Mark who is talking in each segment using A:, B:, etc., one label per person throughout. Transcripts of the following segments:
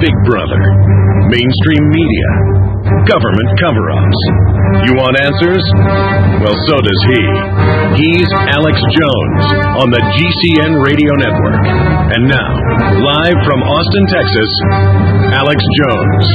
A: Big Brother, mainstream media, government cover-ups. You want answers? Well, so does he. He's Alex Jones on the GCN Radio Network. And now, live from Austin, Texas, Alex Jones.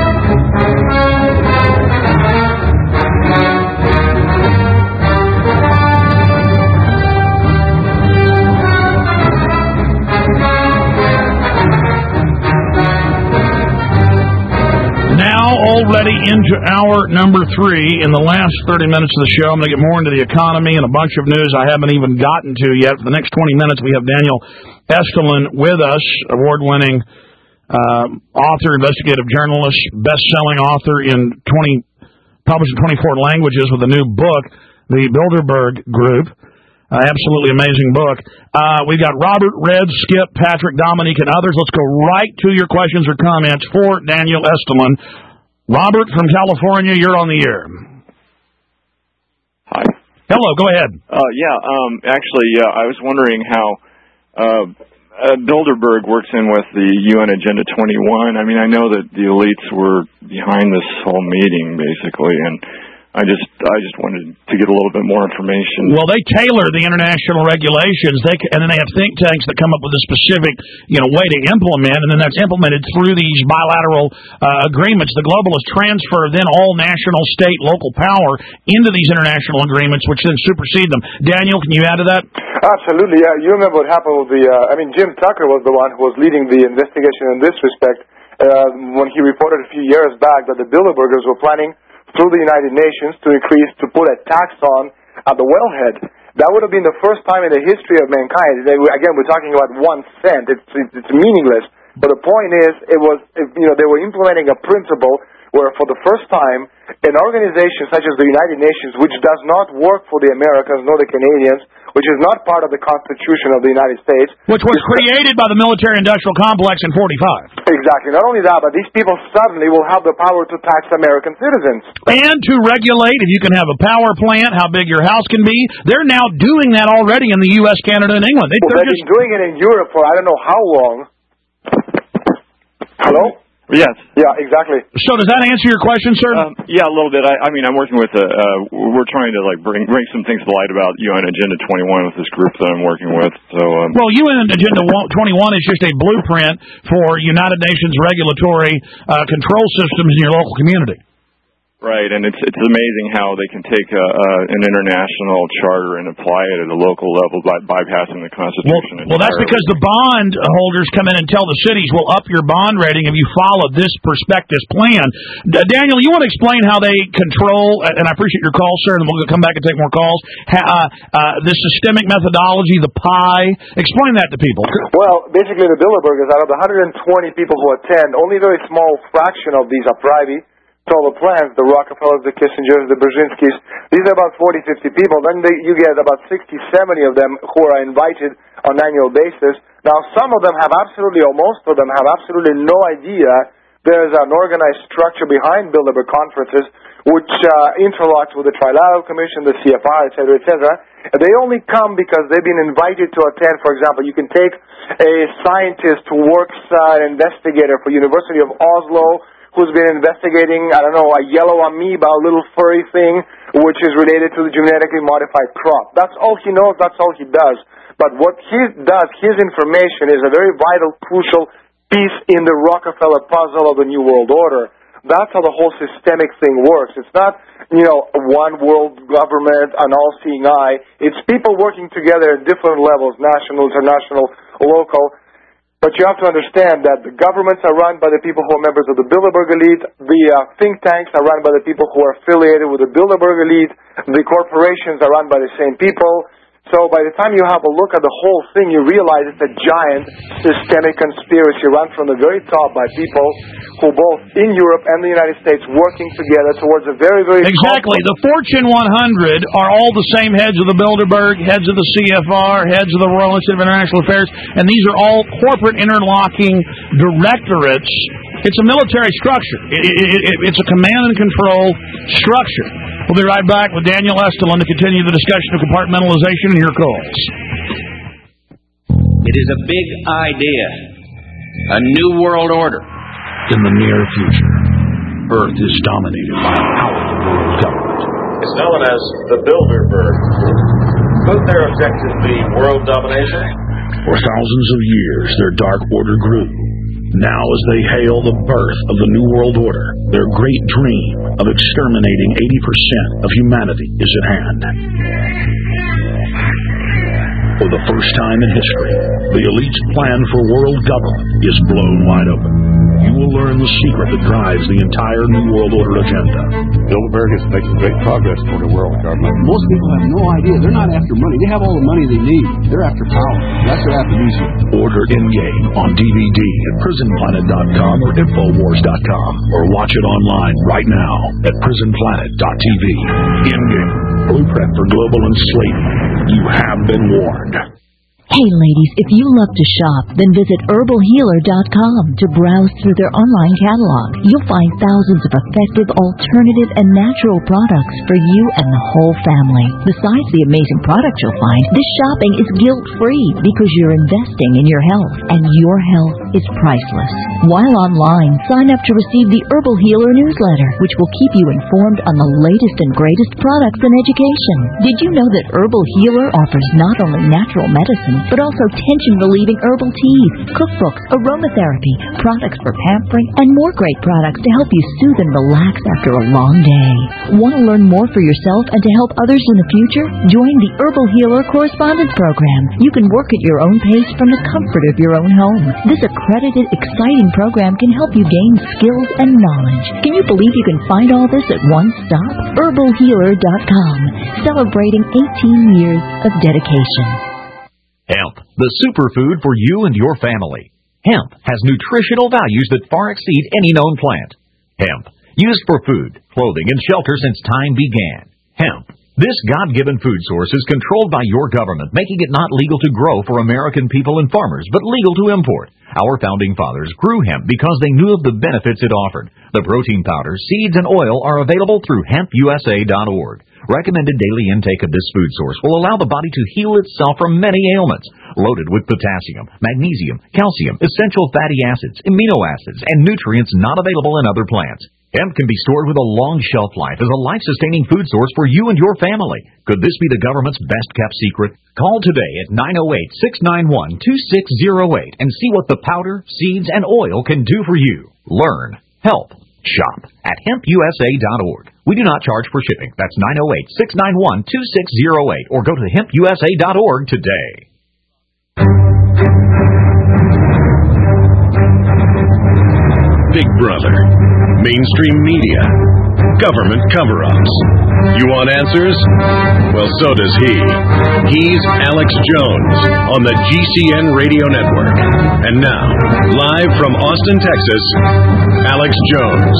B: Already into hour number 3. In the last 30 minutes of the show, I'm going to get more into the economy and a bunch of news I haven't even gotten to yet. For the next 20 minutes, we have Daniel Estulin with us, award-winning author, investigative journalist, best-selling author published in 24 languages with a new book, The Bilderberg Group. Absolutely amazing book. We've got Robert, Red, Skip, Patrick, Dominique, and others. Let's go right to your questions or comments for Daniel Estulin. Robert from California, you're on the air.
C: Hi.
B: Hello, go ahead.
C: I was wondering how Bilderberg works in with the UN Agenda 21. I mean, I know that the elites were behind this whole meeting, basically, and I just wanted to get a little bit more information.
B: Well, they tailor the international regulations, and then they have think tanks that come up with a specific, way to implement, and then that's implemented through these bilateral agreements. The globalists transfer then all national, state, local power into these international agreements, which then supersede them. Daniel, can you add to that?
D: Absolutely. Yeah, you remember what happened with Jim Tucker was the one who was leading the investigation in this respect when he reported a few years back that the Bilderbergers were planning through the United Nations to put a tax on at the wellhead. That would have been the first time in the history of mankind. Again, we're talking about 1 cent. It's meaningless. But the point is, they were implementing a principle where for the first time, an organization such as the United Nations, which does not work for the Americans nor the Canadians, which is not part of the Constitution of the United States.
B: Which was created by the military-industrial complex in 45.
D: Exactly. Not only that, but these people suddenly will have the power to tax American citizens.
B: And to regulate if you can have a power plant, how big your house can be. They're now doing that already in the U.S., Canada, and England.
D: They've been doing it in Europe for I don't know how long. Hello?
C: Yes.
D: Yeah, exactly.
B: So does that answer your question, sir?
C: Yeah, a little bit. I'm working with we're trying to bring some things to light about UN Agenda 21 with this group that I'm working with. So
B: well, UN Agenda 21 is just a blueprint for United Nations regulatory control systems in your local community.
C: Right, and it's amazing how they can take an international charter and apply it at a local level by bypassing the Constitution.
B: Well, that's because the bond holders come in and tell the cities, we'll up your bond rating if you follow this prospectus plan. Daniel, you want to explain how they control, and I appreciate your call, sir, and we'll come back and take more calls, this systemic methodology, the pie. Explain that to people.
D: Well, basically the Bilderbergers, out of the 120 people who attend, only a very small fraction of these are private. All the plans, the Rockefellers, the Kissingers, the Brzezinskis, these are about 40, 50 people. Then you get about 60, 70 of them who are invited on an annual basis. Now, some of them have absolutely, or most of them have absolutely no idea there's an organized structure behind Bilderberg conferences which interlocks with the Trilateral Commission, the CFR, etc., etc. They only come because they've been invited to attend. For example, you can take a scientist who works, an investigator for University of Oslo, who's been investigating, a yellow amoeba, a little furry thing, which is related to the genetically modified crop. That's all he knows, that's all he does. But what he does, his information is a very vital, crucial piece in the Rockefeller puzzle of the New World Order. That's how the whole systemic thing works. It's not, one world government, an all-seeing eye. It's people working together at different levels, national, international, local. But you have to understand that the governments are run by the people who are members of the Bilderberg elite. The think tanks are run by the people who are affiliated with the Bilderberg elite. The corporations are run by the same people. So by the time you have a look at the whole thing, you realize it's a giant systemic conspiracy run from the very top by people who both in Europe and the United States working together towards a very, very...
B: Exactly. The Fortune 100 are all the same heads of the Bilderberg, heads of the CFR, heads of the Royal Institute of International Affairs, and these are all corporate interlocking directorates. It's a military structure. It's a command and control structure. We'll be right back with Daniel Estulin to continue the discussion of compartmentalization and your calls.
E: It is a big idea, a new world order,
B: in the near future, Earth is dominated by a powerful world government.
E: It's known as the Bilderberg Group. Could their objective be world domination?
B: For thousands of years, their dark order grew. Now, as they hail the birth of the New World Order, their great dream of exterminating 80% of humanity is at hand. For the first time in history, the elite's plan for world government is blown wide open. You will learn the secret that drives the entire New World Order agenda.
F: Bilderberg is making great progress toward a world government.
G: Most people have no idea. They're not after money. They have all the money they need. They're after power. That's what after music.
B: Order In-Game on DVD at prisonplanet.com or Infowars.com, or watch it online right now at prisonplanet.tv. In-Game, blueprint for global enslavement. You have been warned.
H: Hey ladies, if you love to shop, then visit herbalhealer.com to browse through their online catalog. You'll find thousands of effective, alternative, and natural products for you and the whole family. Besides the amazing products you'll find, this shopping is guilt-free because you're investing in your health, and your health is priceless. While online, sign up to receive the Herbal Healer newsletter, which will keep you informed on the latest and greatest products and education. Did you know that Herbal Healer offers not only natural medicine, but also tension-relieving herbal teas, cookbooks, aromatherapy, products for pampering, and more great products to help you soothe and relax after a long day. Want to learn more for yourself and to help others in the future? Join the Herbal Healer Correspondence Program. You can work at your own pace from the comfort of your own home. This accredited, exciting program can help you gain skills and knowledge. Can you believe you can find all this at one stop? herbalhealer.com, celebrating 18 years of dedication.
I: Hemp, the superfood for you and your family. Hemp has nutritional values that far exceed any known plant. Hemp, used for food, clothing, and shelter since time began. Hemp. This God-given food source is controlled by your government, making it not legal to grow for American people and farmers, but legal to import. Our founding fathers grew hemp because they knew of the benefits it offered. The protein powder, seeds, and oil are available through hempusa.org. Recommended daily intake of this food source will allow the body to heal itself from many ailments. Loaded with potassium, magnesium, calcium, essential fatty acids, amino acids, and nutrients not available in other plants. Hemp can be stored with a long shelf life as a life-sustaining food source for you and your family. Could this be the government's best-kept secret? Call today at 908-691-2608 and see what the powder, seeds, and oil can do for you. Learn, help, shop at hempusa.org. We do not charge for shipping. That's 908-691-2608 or go to hempusa.org today.
A: Big Brother, mainstream media, government cover-ups. You want answers? Well, so does he. He's Alex Jones on the GCN Radio Network. And now, live from Austin, Texas, Alex Jones.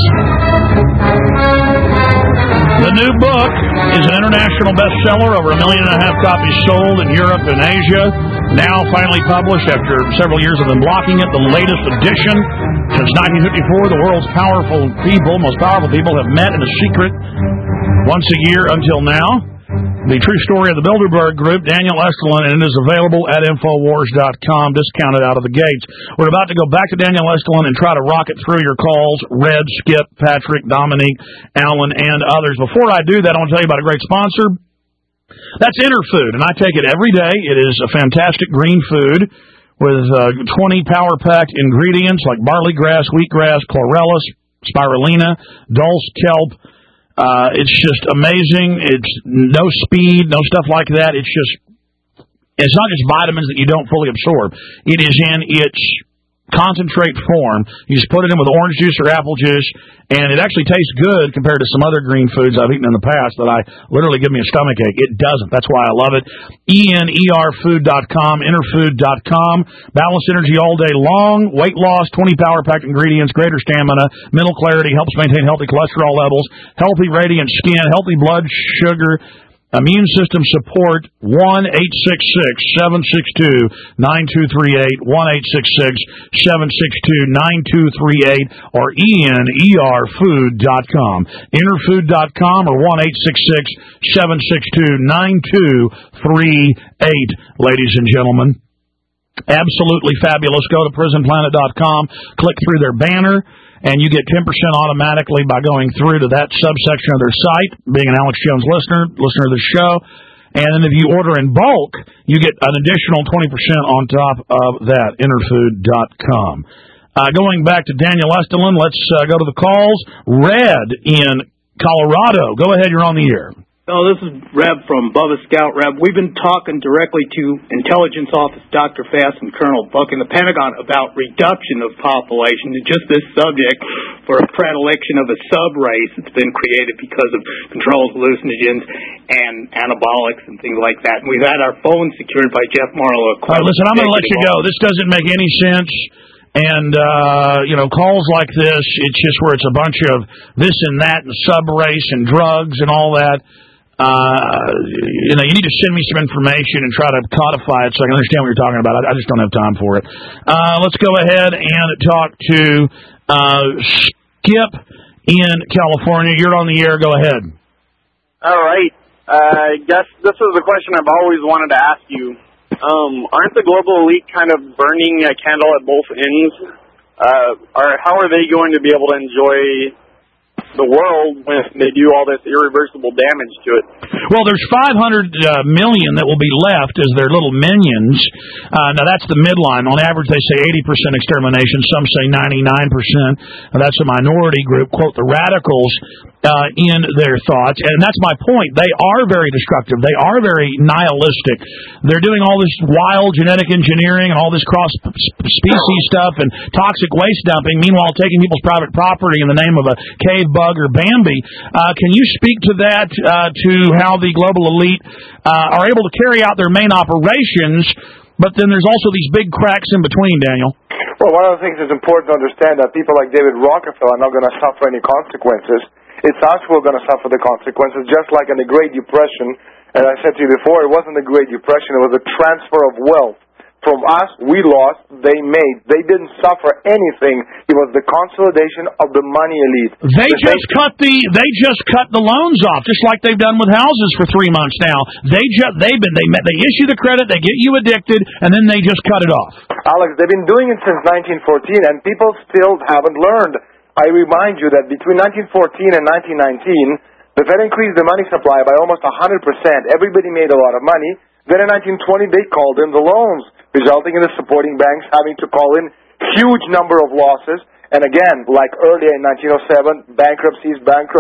B: The new book is an international bestseller, over 1.5 million copies sold in Europe and Asia. Now finally published after several years of them blocking it. The latest edition. Since 1954, the world's most powerful people have met in a secret once a year until now. The true story of the Bilderberg Group, Daniel Estulin, and it is available at Infowars.com, discounted out of the gates. We're about to go back to Daniel Estulin and try to rocket through your calls, Red, Skip, Patrick, Dominique, Alan, and others. Before I do that, I want to tell you about a great sponsor. That's Interfood, and I take it every day. It is a fantastic green food with 20 power-packed ingredients like barley grass, wheatgrass, chlorella, spirulina, dulse, kelp. It's just amazing. It's no speed, no stuff like that. It's not just vitamins that you don't fully absorb. It is in its concentrate form. You just put it in with orange juice or apple juice, and it actually tastes good compared to some other green foods I've eaten in the past that I literally give me a stomachache. It doesn't. That's why I love it. ENERfood.com, Interfood.com. Balanced energy all day long. Weight loss, 20 power-packed ingredients, greater stamina, mental clarity, helps maintain healthy cholesterol levels, healthy radiant skin, healthy blood sugar, immune system support. 1-866-762-9238, 1-866-762-9238, or ENERfood.com. Interfood.com or 1-866-762-9238, ladies and gentlemen. Absolutely fabulous. Go to prisonplanet.com, click through their banner, and you get 10% automatically by going through to that subsection of their site, being an Alex Jones listener of the show. And then if you order in bulk, you get an additional 20% on top of that, Interfood.com. Going back to Daniel Estelin, let's go to the calls. Red in Colorado. Go ahead, you're on the air.
J: Oh, this is Reb from Bubba Scout. Reb, we've been talking directly to Intelligence Office Dr. Fass and Colonel Buck in the Pentagon about reduction of population and just this subject for a predilection of a sub-race that's been created because of controlled hallucinogens and anabolics and things like that. And we've had our phones secured by Jeff Marlowe.
B: All right, listen, I'm going to let you go. This doesn't make any sense. And, calls like this, it's just where it's a bunch of this and that and sub-race and drugs and all that. You need to send me some information and try to codify it so I can understand what you're talking about. I just don't have time for it. Let's go ahead and talk to Skip in California. You're on the air. Go ahead.
K: All right. I guess this is the question I've always wanted to ask you. Aren't the global elite kind of burning a candle at both ends? How are they going to be able to enjoy the world when they do all this irreversible damage to it?
B: Well, there's 500 million that will be left as their little minions. Now, that's the midline. On average, they say 80% extermination. Some say 99%. That's a minority group. Quote, the radicals in their thoughts. And that's my point. They are very destructive. They are very nihilistic. They're doing all this wild genetic engineering and all this cross-species stuff and toxic waste dumping, meanwhile taking people's private property in the name of a cave bug or Bambi. Can you speak to that, to how the global elite are able to carry out their main operations, but then there's also these big cracks in between, Daniel?
D: Well, one of the things that's important to understand that people like David Rockefeller are not going to suffer any consequences. It's us who are going to suffer the consequences, just like in the Great Depression. And I said to you before, it wasn't the Great Depression, it was a transfer of wealth. From us, we lost, they made. They didn't suffer anything. It was the consolidation of the money elite.
B: They just cut the loans off, just like they've done with houses for 3 months now. They issue the credit, they get you addicted, and then they just cut it off.
D: Alex, they've been doing it since 1914, and people still haven't learned. I remind you that between 1914 and 1919, the Fed increased the money supply by almost 100%. Everybody made a lot of money. Then in 1920, they called in the loans, resulting in the supporting banks having to call in huge number of losses. And again, like earlier in 1907, bankruptcies,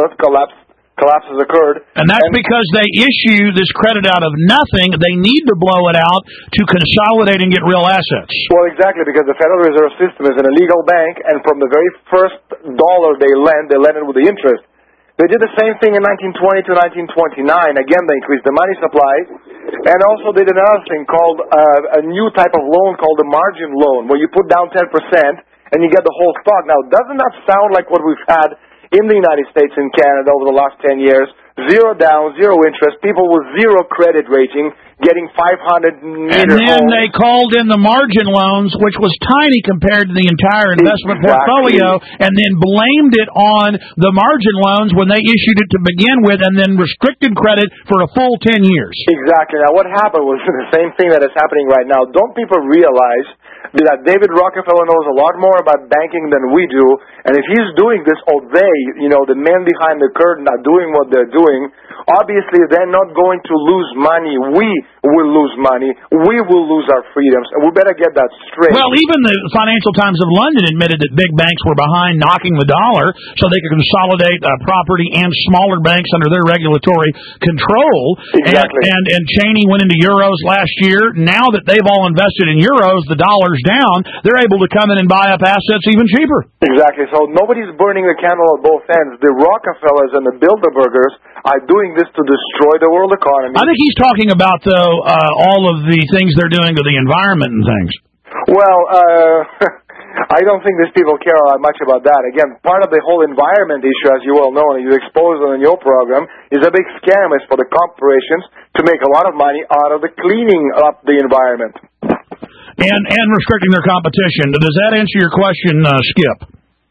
D: collapses occurred.
B: And that's because they issue this credit out of nothing. They need to blow it out to consolidate and get real assets.
D: Well, exactly, because the Federal Reserve System is an illegal bank, and from the very first dollar they lend it with the interest. They did the same thing in 1920 to 1929. Again, they increased the money supply. And also they did another thing called a new type of loan called the margin loan, where you put down 10% and you get the whole stock. Now, doesn't that sound like what we've had in the United States and Canada over the last 10 years? 0 down, 0 interest, people with 0 credit rating getting 500 meter
B: And then
D: homes.
B: they called in the margin loans, which was tiny compared to the entire investment portfolio, and then blamed it on the margin loans when they issued it to begin with, and then restricted credit for a full 10 years.
D: Exactly. Now, what happened was the same thing that is happening right now. Don't people realize that David Rockefeller knows a lot more about banking than we do, and if he's doing this, or they, the men behind the curtain are doing what they're doing, obviously they're not going to lose money. We will lose money. We will lose our freedoms, and we better get that straight.
B: Well, even the Financial Times of London admitted that big banks were behind knocking the dollar so they could consolidate property and smaller banks under their regulatory control.
D: Exactly.
B: And Cheney went into euros last year. Now that they've all invested in euros, the dollar's down, they're able to come in and buy up assets even cheaper.
D: Exactly. So nobody's burning the candle at both ends. The Rockefellers and the Bilderbergers are doing this to destroy the world economy.
B: I think he's talking about, though, all of the things they're doing to the environment and things.
D: Well, I don't think these people care all that much about that. Again, part of the whole environment issue, as you well know, and you expose it in your program, is a big scam. It's for the corporations to make a lot of money out of the cleaning up the environment.
B: And restricting their competition. Does that answer your question, Skip?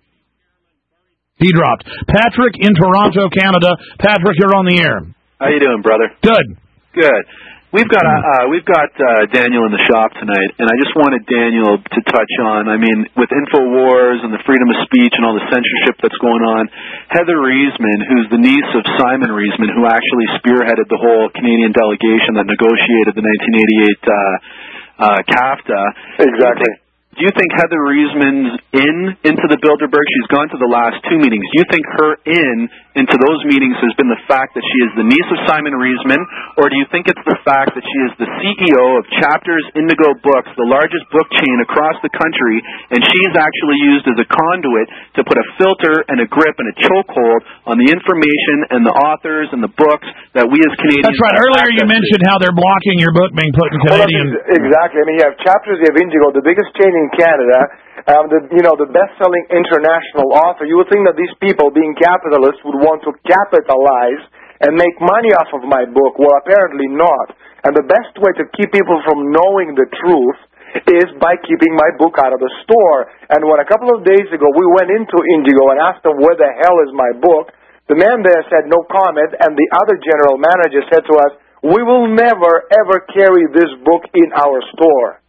B: He dropped. Patrick in Toronto, Canada. Patrick, you're on the air.
L: How you doing, brother?
B: Good.
L: Good. We've got Daniel in the shop tonight, and I just wanted Daniel to touch on, I mean, with InfoWars and the freedom of speech and all the censorship that's going on, Heather Reisman, who's the niece of Simon Reisman, who actually spearheaded the whole Canadian delegation that negotiated the 1988 CAFTA.
D: Exactly.
L: Do you think Heather Reisman's into the Bilderberg? She's gone to the last two meetings. Do you think her into those meetings has been the fact that she is the niece of Simon Reisman, or do you think it's the fact that she is the CEO of Chapters Indigo Books, the largest book chain across the country, and she's actually used as a conduit to put a filter and a grip and a chokehold on the information and the authors and the books that we as Canadians...
B: That's right. Earlier you mentioned how they're blocking your book being put in Canadian...
D: Exactly. I mean, you have Chapters, you have Indigo, the biggest chain in Canada, the best-selling international author. You would think that these people, being capitalists, would want to capitalize and make money off of my book. Well, apparently not. And the best way to keep people from knowing the truth is by keeping my book out of the store. And when a couple of days ago we went into Indigo and asked them where the hell is my book, the man there said no comment, and the other general manager said to us, we will never, ever carry this book in our store.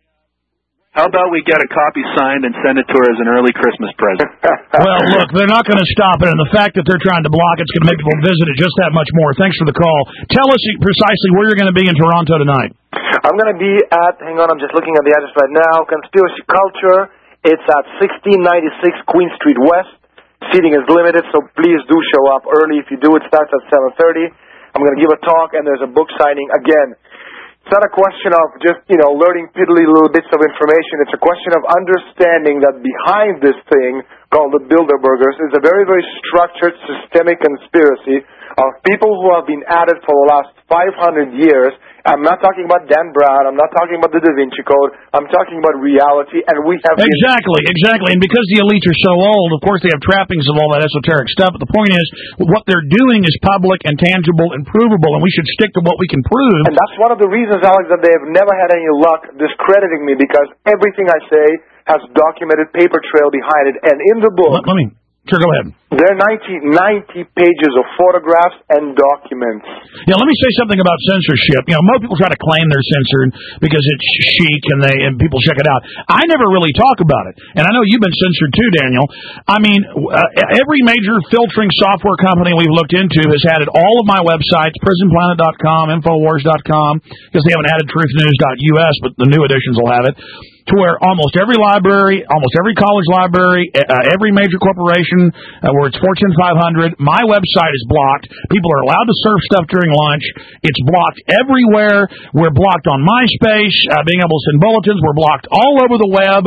L: How about we get a copy signed and send it to her as an early Christmas present?
B: Well, look, they're not going to stop it, and the fact that they're trying to block it's going to make people visit it just that much more. Thanks for the call. Tell us precisely where you're going to be in Toronto tonight.
D: I'm going to be at, hang on, I'm just looking at the address right now, Conspiracy Culture. It's at 1696 Queen Street West. Seating is limited, so please do show up early. If you do, it starts at 7:30. I'm going to give a talk, and there's a book signing again. It's not a question of just, learning piddly little bits of information. It's a question of understanding that behind this thing called the Bilderbergers is a very, very structured, systemic conspiracy of people who have been at it for the last 500 years. I'm not talking about Dan Brown. I'm not talking about the Da Vinci Code. I'm talking about reality, and we have...
B: Exactly. And because the elites are so old, of course, they have trappings of all that esoteric stuff. But the point is, what they're doing is public and tangible and provable, and we should stick to what we can prove.
D: And that's one of the reasons, Alex, that they have never had any luck discrediting me, because everything I say has documented paper trail behind it. And in the book...
B: Sure, go ahead.
D: There are 90 pages of photographs and documents.
B: Yeah, let me say something about censorship. Most people try to claim they're censored because it's chic and people check it out. I never really talk about it. And I know you've been censored too, Daniel. I mean, every major filtering software company we've looked into has added all of my websites, prisonplanet.com, Infowars.com, because they haven't added truthnews.us, but the new editions will have it, to where almost every library, almost every college library, every major corporation, where it's Fortune 500, my website is blocked. People are allowed to surf stuff during lunch. It's blocked everywhere. We're blocked on MySpace, being able to send bulletins. We're blocked all over the web.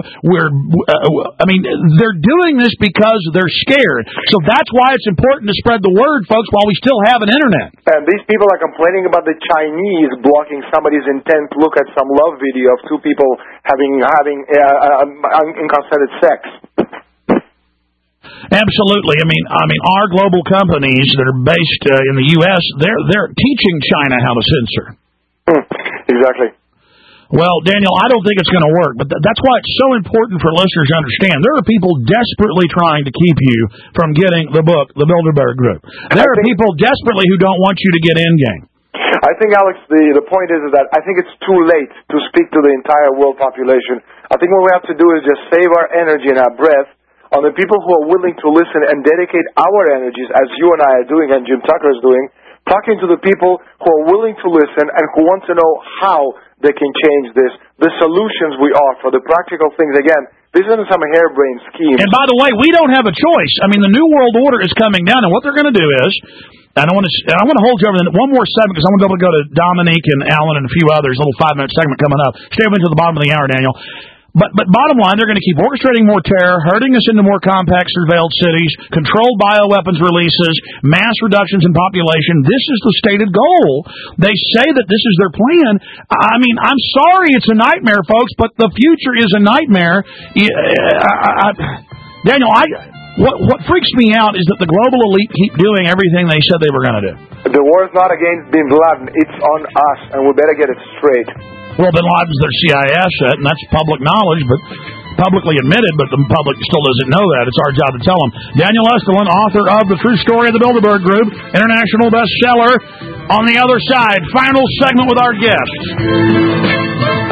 B: They're doing this because they're scared. So that's why it's important to spread the word, folks, while we still have an internet.
D: And these people are complaining about the Chinese blocking somebody's intent to look at some love video of two people having unconsented sex.
B: Absolutely. I mean, our global companies that are based in the U.S., they're teaching China how to censor.
D: Exactly.
B: Well, Daniel, I don't think it's going to work, but that's why it's so important for listeners to understand. There are people desperately trying to keep you from getting the book, The Bilderberg Group. There are people desperately who don't want you to get in-game.
D: I think, Alex, the point is that I think it's too late to speak to the entire world population. I think what we have to do is just save our energy and our breath on the people who are willing to listen and dedicate our energies, as you and I are doing and Jim Tucker is doing, talking to the people who are willing to listen and who want to know how they can change this, the solutions we offer, the practical things. Again, this isn't some harebrained scheme.
B: And by the way, we don't have a choice. I mean, the New World Order is coming down, and what they're going to do is, I want to hold you over one more segment because I want to be able to go to Dominique and Alan and a few others, a little 5-minute segment coming up. Stay up until the bottom of the hour, Daniel. But bottom line, they're going to keep orchestrating more terror, herding us into more compact surveilled cities, controlled bioweapons releases, mass reductions in population. This is the stated goal. They say that this is their plan. I mean, I'm sorry it's a nightmare, folks, but the future is a nightmare. Daniel, what freaks me out is that the global elite keep doing everything they said they were going to do.
D: The war is not against Bin Laden. It's on us, and we better get it straight.
B: Well, Bin Laden's their CIA asset, and that's public knowledge, but publicly admitted, but the public still doesn't know that. It's our job to tell them. Daniel Estulin, author of The True Story of the Bilderberg Group, international bestseller. on the other side. Final segment with our guests.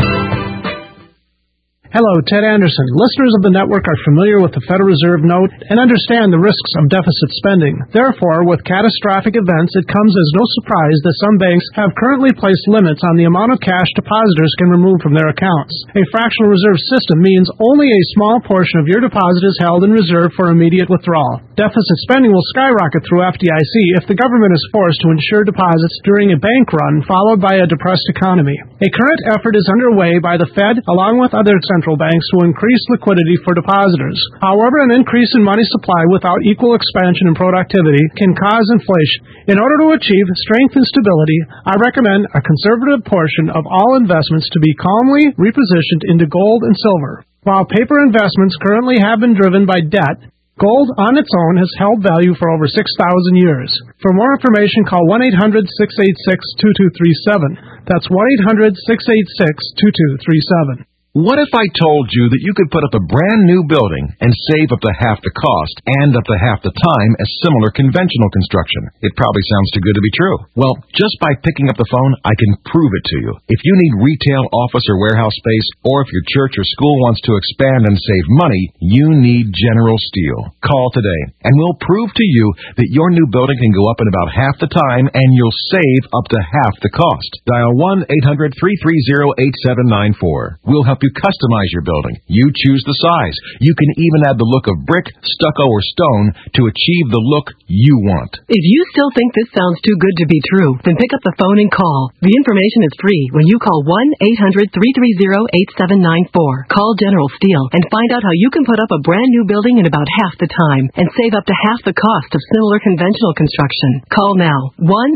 M: Hello, Ted Anderson. Listeners of the network are familiar with the Federal Reserve note and understand the risks of deficit spending. Therefore, with catastrophic events, it comes as no surprise that some banks have currently placed limits on the amount of cash depositors can remove from their accounts. A fractional reserve system means only a small portion of your deposit is held in reserve for immediate withdrawal. Deficit spending will skyrocket through FDIC if the government is forced to insure deposits during a bank run followed by a depressed economy. A current effort is underway by the Fed along with other central banks to increase liquidity for depositors. However, an increase in money supply without equal expansion and productivity can cause inflation. In order to achieve strength and stability, I recommend a conservative portion of all investments to be calmly repositioned into gold and silver. While paper investments currently have been driven by debt, gold on its own has held value for over 6,000 years. For more information, call 1-800-686-2237. That's 1-800-686-2237.
N: What if I told you that you could put up a brand new building and save up to half the cost and up to half the time as similar conventional construction? It probably sounds too good to be true. Well, just by picking up the phone, I can prove it to you. If you need retail, office, or warehouse space, or if your church or school wants to expand and save money, you need General Steel. Call today, and we'll prove to you that your new building can go up in about half the time and you'll save up to half the cost. Dial 1-800-330-8794. We'll help you customize your building. You choose the size. You can even add the look of brick, stucco, or stone to achieve the look you want.
O: If you still think this sounds too good to be true, then pick up the phone and call. The information is free when you call 1-800-330-8794. Call General Steel and find out how you can put up a brand new building in about half the time and save up to half the cost of similar conventional construction. Call now.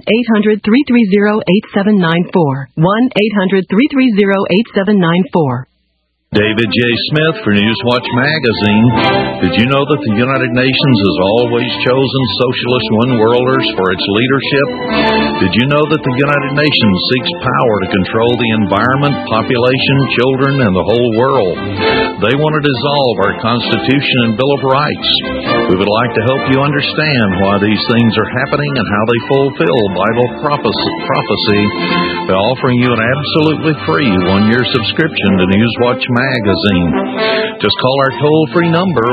O: 1-800-330-8794. 1-800-330-8794.
P: David J. Smith for Newswatch Magazine. Did you know that the United Nations has always chosen socialist one-worlders for its leadership? Did you know that the United Nations seeks power to control the environment, population, children, and the whole world? They want to dissolve our Constitution and Bill of Rights. We would like to help you understand why these things are happening and how they fulfill Bible prophecy by offering you an absolutely free one-year subscription to Newswatch Magazine. Just call our toll-free number,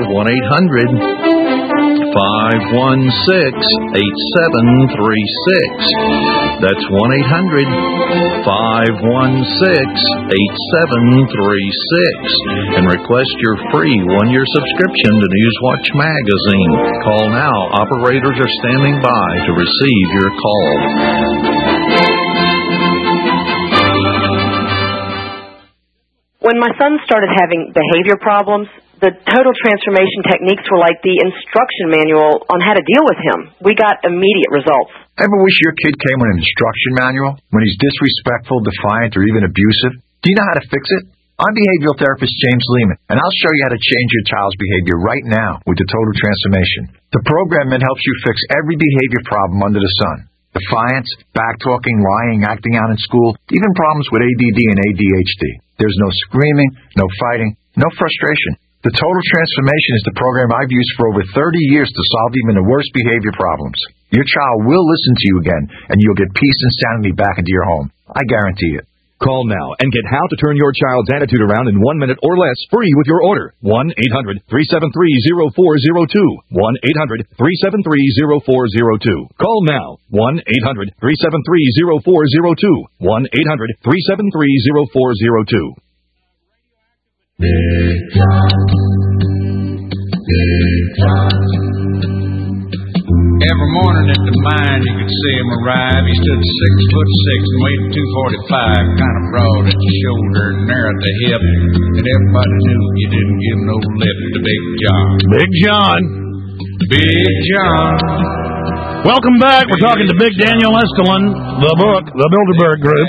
P: 1-800-516-8736. That's 1-800-516-8736. And request your free one-year subscription to Newswatch Magazine. Call now. Operators are standing by to receive your call.
Q: When my son started having behavior problems, the total transformation techniques were like the instruction manual on how to deal with him. We got immediate results.
R: Ever wish your kid came with an instruction manual when he's disrespectful, defiant, or even abusive? Do you know how to fix it? I'm behavioral therapist James Lehman, and I'll show you how to change your child's behavior right now with the Total Transformation. The program that helps you fix every behavior problem under the sun. Defiance, backtalking, lying, acting out in school, even problems with ADD and ADHD. There's no screaming, no fighting, no frustration. The Total Transformation is the program I've used for over 30 years to solve even the worst behavior problems. Your child will listen to you again, and you'll get peace and sanity back into your home. I guarantee it.
I: Call now and get how to turn your child's attitude around in 1 minute or less free with your order. 1-800-373-0402. 1-800-373-0402. Call now. 1-800-373-0402. 1-800-373-0402.
S: Big John. Big John. Every morning at the mine you could see him arrive. He stood 6'6" and weighed 245, kind of broad at the shoulder and narrow at the hip. And everybody knew you didn't give no lip to Big John.
B: Big John.
S: Big John.
B: Welcome back. We're talking to Big Daniel Estulin, the book, The Bilderberg Group.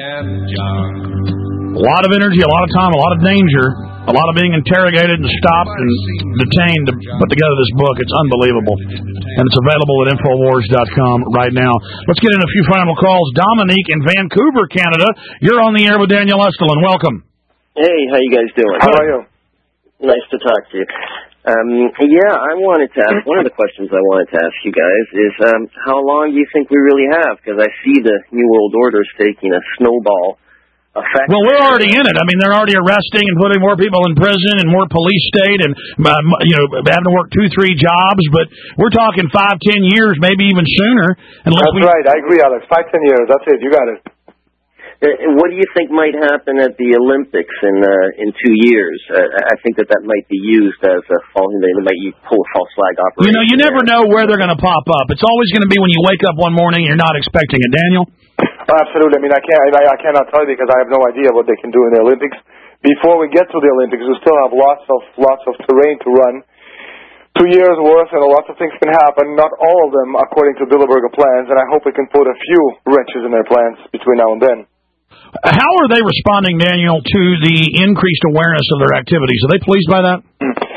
B: A lot of energy, a lot of time, a lot of danger. A lot of being interrogated and stopped and detained to put together this book. It's unbelievable. And it's available at Infowars.com right now. Let's get in a few final calls. Dominique in Vancouver, Canada. You're on the air with Daniel Estulin. Welcome.
T: Hey, how you guys doing?
D: How are you?
T: Nice to talk to you. Yeah, I wanted to ask, one of the questions I wanted to ask you guys is, how long do you think we really have? Because I see the New World Order is taking a snowball effect.
B: Well, we're already in it. I mean, they're already arresting and putting more people in prison and more police state and, having to work 2-3 jobs. But we're talking 5-10 years, maybe even sooner.
D: That's right. I agree, Alex. 5-10 years. That's it. You got it.
T: What do you think might happen at the Olympics in 2 years? I think that might be used as a false. They might pull a false flag operation.
B: You never know where they're going to pop up. It's always going to be when you wake up one morning and you're not expecting it. Daniel?
D: Absolutely. I mean, I cannot tell you because I have no idea what they can do in the Olympics. Before we get to the Olympics, we still have lots of terrain to run. 2 years worth, and lots of things can happen. Not all of them according to Bilderberger plans, and I hope we can put a few wrenches in their plans between now and then.
B: How are they responding, Daniel, to the increased awareness of their activities? Are they pleased by that?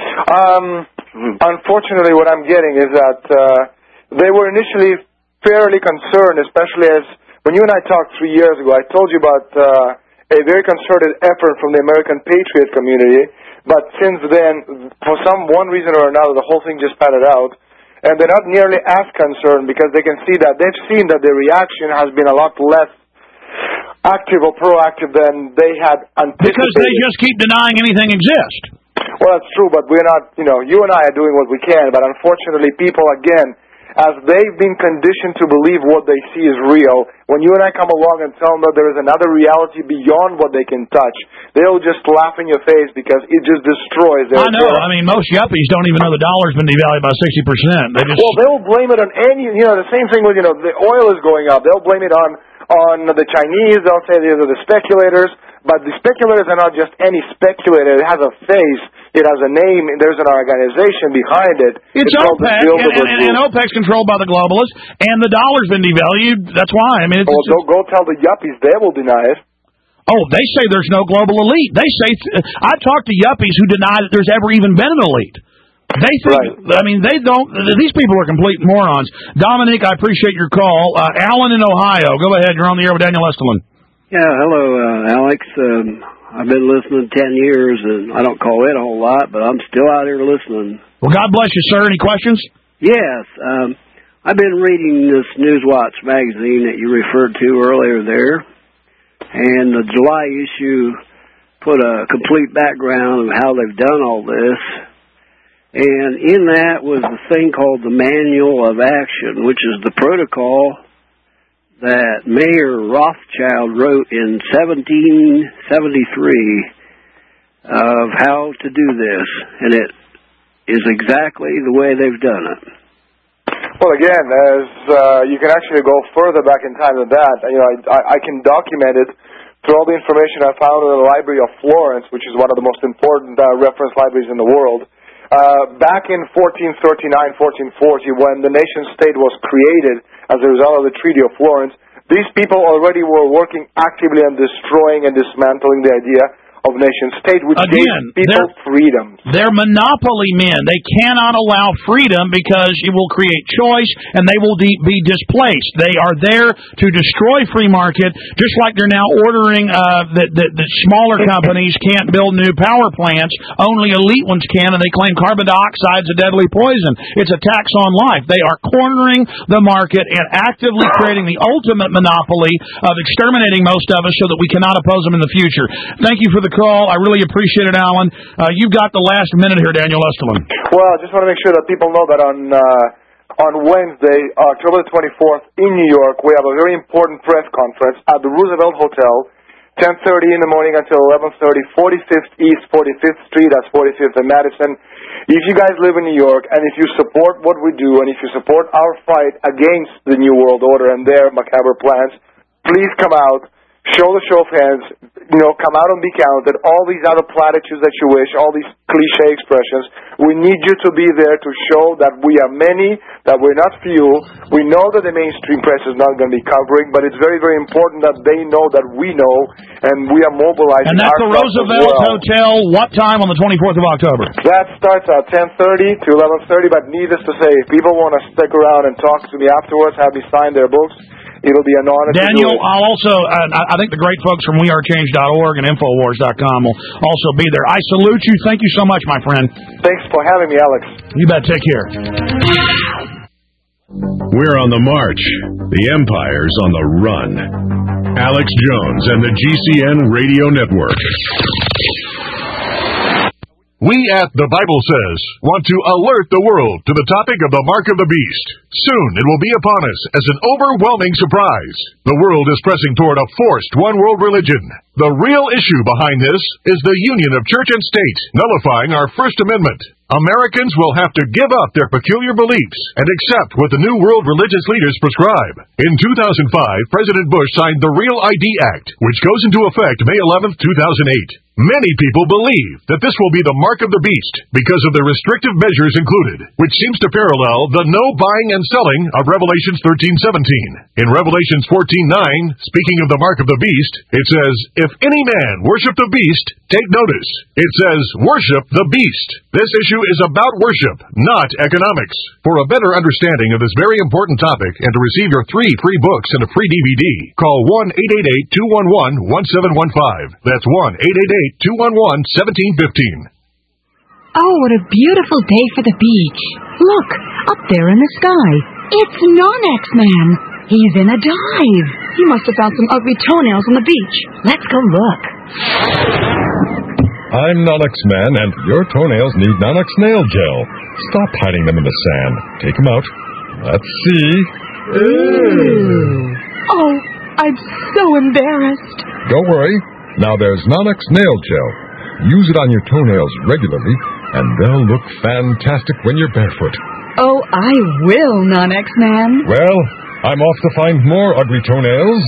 D: Unfortunately, what I'm getting is that they were initially fairly concerned, especially as when you and I talked 3 years ago, I told you about a very concerted effort from the American Patriot community, but since then, for one reason or another, the whole thing just padded out, and they're not nearly as concerned because they can see that they've seen that the reaction has been a lot less active or proactive than they had anticipated.
B: Because they just keep denying anything exists.
D: Well, that's true, but we're not, you and I are doing what we can, but unfortunately people, again, as they've been conditioned to believe what they see is real, when you and I come along and tell them that there is another reality beyond what they can touch, they'll just laugh in your face because it just destroys their...
B: I know. I mean, most yuppies don't even know the dollar's been devalued by 60%.
D: Well, they'll blame it on the same thing with, the oil is going up. They'll blame it on the Chinese. They'll say these are the speculators, but the speculators are not just any speculator. It has a face, it has a name, there's an organization behind it.
B: It's OPEC, and OPEC's controlled by the globalists, and the dollar's been devalued. That's why. I mean,
D: go tell the yuppies, they will deny it.
B: Oh, they say there's no global elite. They say I've talked to yuppies who deny that there's ever even been an elite. They think, I mean, they don't, these people are complete morons. Dominic, I appreciate your call. Alan in Ohio, go ahead, you're on the air with Daniel Estelin.
U: Yeah, hello, Alex. I've been listening 10 years, and I don't call it a whole lot, but I'm still out here listening.
B: Well, God bless you, sir. Any questions?
U: Yes. I've been reading this Newswatch magazine that you referred to earlier there, and the July issue put a complete background of how they've done all this. And in that was the thing called the Manual of Action, which is the protocol that Mayor Rothschild wrote in 1773 of how to do this. And it is exactly the way they've done it.
D: Well, again, as you can actually go further back in time than that. I can document it through all the information I found in the Library of Florence, which is one of the most important reference libraries in the world. Back in 1439, 1440, when the nation-state was created as a result of the Treaty of Florence, these people already were working actively on destroying and dismantling the idea of nation-state, which gave people freedom.
B: They're monopoly men. They cannot allow freedom because it will create choice, and they will be displaced. They are there to destroy free market, just like they're now ordering that smaller companies can't build new power plants. Only elite ones can, and they claim carbon dioxide is a deadly poison. It's a tax on life. They are cornering the market and actively creating the ultimate monopoly of exterminating most of us so that we cannot oppose them in the future. Thank you for the call. I really appreciate it, Alan. You've got the last minute here, Daniel Estelin.
D: Well, I just want to make sure that people know that on Wednesday, October the 24th, in New York, we have a very important press conference at the Roosevelt Hotel, 10:30 in the morning until 11:30, 45th East 45th Street, that's 45th and Madison. If you guys live in New York, and if you support what we do, and if you support our fight against the New World Order and their macabre plans, please come out. Show the show of hands, come out and be counted, all these other platitudes that you wish, all these cliche expressions. We need you to be there to show that we are many, that we're not few. We know that the mainstream press is not going to be covering, but it's very, very important that they know that we know, and we are mobilizing.
B: And that's the Roosevelt Hotel, what time on the 24th of October?
D: That starts at 10:30 to 11:30, but needless to say, if people want to stick around and talk to me afterwards, have me sign their books, It'll be an honor
B: Daniel,
D: to do it.
B: I'll also, I think the great folks from wearechange.org and Infowars.com will also be there. I salute you. Thank you so much, my friend.
D: Thanks for having me, Alex.
B: You bet. Take care.
A: We're on the march. The empire's on the run. Alex Jones and the GCN Radio Network.
C: We at The Bible Says want to alert the world to the topic of the mark of the beast. Soon it will be upon us as an overwhelming surprise. The world is pressing toward a forced one-world religion. The real issue behind this is the union of church and state, nullifying our First Amendment. Americans will have to give up their peculiar beliefs and accept what the New World religious leaders prescribe. In 2005, President Bush signed the Real ID Act, which goes into effect May 11, 2008. Many people believe that this will be the mark of the beast because of the restrictive measures included, which seems to parallel the no buying and selling of Revelations 13:17. In Revelations 14:9, speaking of the mark of the beast, it says, "If any man worship the beast, take notice." It says, "Worship the beast." This issue is about worship, not economics. For a better understanding of this very important topic and to receive your 3 free books and a free DVD, call 1-888-211-1715. That's 1-888-211-1715.
V: Oh, what a beautiful day for the beach. Look, up there in the sky. It's Non-X Man. He's in a dive. He must have found some ugly toenails on the beach. Let's go look.
F: I'm Non-X Man, and your toenails need Non-X Nail Gel. Stop hiding them in the sand. Take them out. Let's see.
V: Ooh. Oh, I'm so embarrassed.
F: Don't worry. Now there's Non-X Nail Gel. Use it on your toenails regularly, and they'll look fantastic when you're barefoot.
V: Oh, I will, Non-X Man.
F: Well, I'm off to find more ugly toenails.